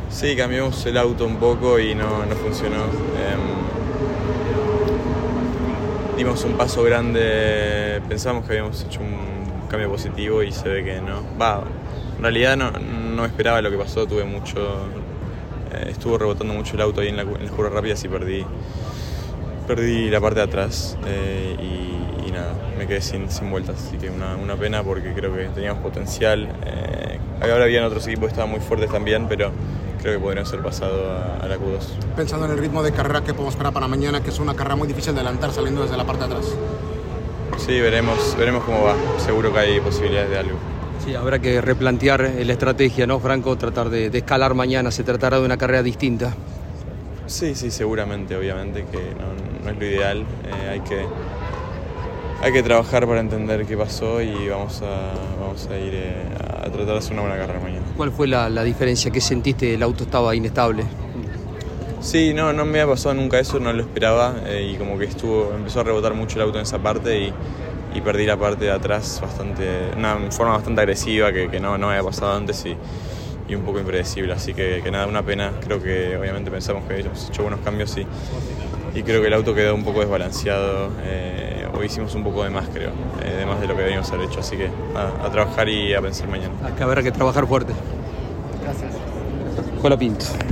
Sí, cambiamos el auto un poco y no funcionó. Dimos un paso grande, pensamos que habíamos hecho un cambio positivo y se ve que no. En realidad no esperaba lo que pasó, estuvo rebotando mucho el auto ahí en la curva rápida y perdí la parte de atrás y nada, me quedé sin vueltas, así que una pena porque creo que teníamos potencial. Ahora habían otros equipos que estaban muy fuertes también, pero creo que podrían ser pasado a la Q2. Pensando en el ritmo de carrera que podemos esperar para mañana, que es una carrera muy difícil de adelantar saliendo desde la parte de atrás. Sí, veremos cómo va. Seguro que hay posibilidades de algo. Sí, habrá que replantear la estrategia, ¿no, Franco? Tratar de escalar mañana, se tratará de una carrera distinta. Sí, seguramente, obviamente que no es lo ideal. Hay que trabajar para entender qué pasó y vamos a ir a tratar de hacer una buena carrera mañana. ¿Cuál fue la diferencia? ¿Qué sentiste? El auto estaba inestable. Sí, no me había pasado nunca eso, no lo esperaba y como que empezó a rebotar mucho el auto en esa parte y perdí la parte de atrás una forma bastante agresiva que no había pasado antes y un poco impredecible, así que nada, una pena. Creo que obviamente pensamos que habíamos hecho buenos cambios y creo que el auto quedó un poco desbalanceado. Hoy hicimos un poco de más, creo, de más de lo que deberíamos haber hecho, así que a trabajar y a pensar mañana. Acá habrá que trabajar fuerte. Gracias. Colapinto.